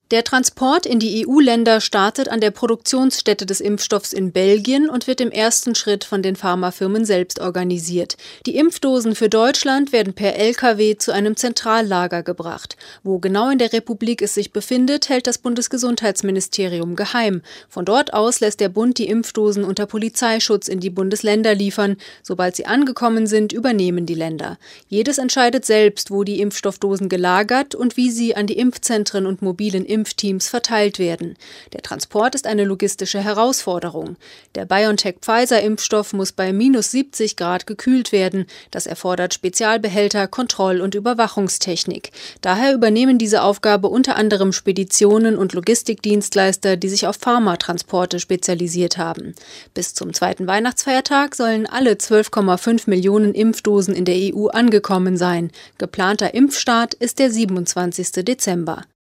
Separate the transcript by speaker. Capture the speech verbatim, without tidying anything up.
Speaker 1: Der Transport in die E U-Länder startet an der Produktionsstätte des Impfstoffs in Belgien und wird im ersten Schritt von den Pharmafirmen selbst organisiert. Die Impfdosen für Deutschland werden per L K W zu einem Zentrallager gebracht. Wo genau in der Republik es sich befindet, hält das Bundesgesundheitsministerium geheim. Von dort aus lässt der Bund die Impfdosen unter Polizeischutz in die Bundesländer liefern. Sobald sie angekommen sind, übernehmen die Länder. Jedes entscheidet selbst, wo die Impfstoffdosen gelagert und wie sie an die Impfzentren und mobilen Impfteams verteilt werden. Der Transport ist eine logistische Herausforderung. Der BioNTech-Pfizer-Impfstoff muss bei minus siebzig Grad gekühlt werden. Das erfordert Spezialbehälter, Kontroll- und Überwachungstechnik. Daher übernehmen diese Aufgabe unter anderem Speditionen und Logistikdienstleister, die sich auf Pharmatransporte spezialisiert haben. Bis zum zweiten Weihnachtsfeiertag sollen alle zwölf Komma fünf Millionen Impfdosen in der E U angekommen sein. Geplanter Impfstart ist der siebenundzwanzigste Dezember.